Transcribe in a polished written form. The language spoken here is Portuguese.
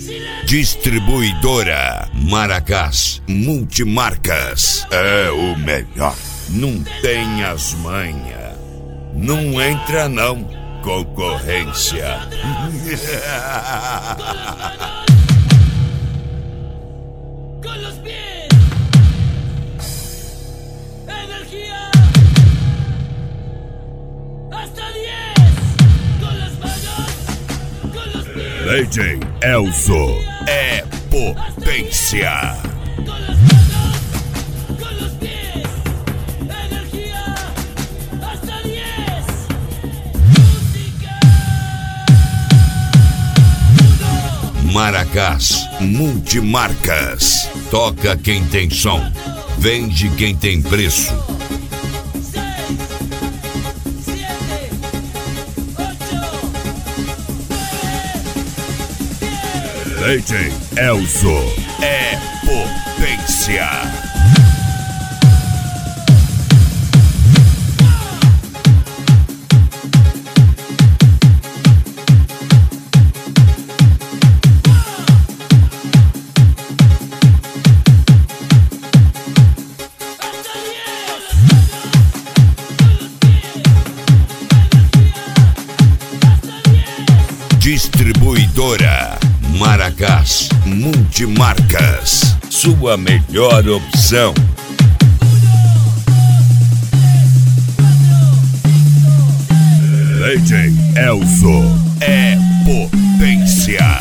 Distribuidora Maracás Multimarcas. É o melhor. Não tem as manhas. Não entra não, concorrência. Con los pies. Energía. Hasta 10. Con las manos. Con los pies. DJ Elzo é potência. Con las manos. Con los pies. Energía. Hasta 10. Música. Maracás Multimarcas. Toca quem tem som, vende quem tem preço. 6, 7, 8, 9, 10. DJ Elzo é potência. Distribuidora Maracás Multimarcas. Sua melhor opção. DJ Elzo é potência.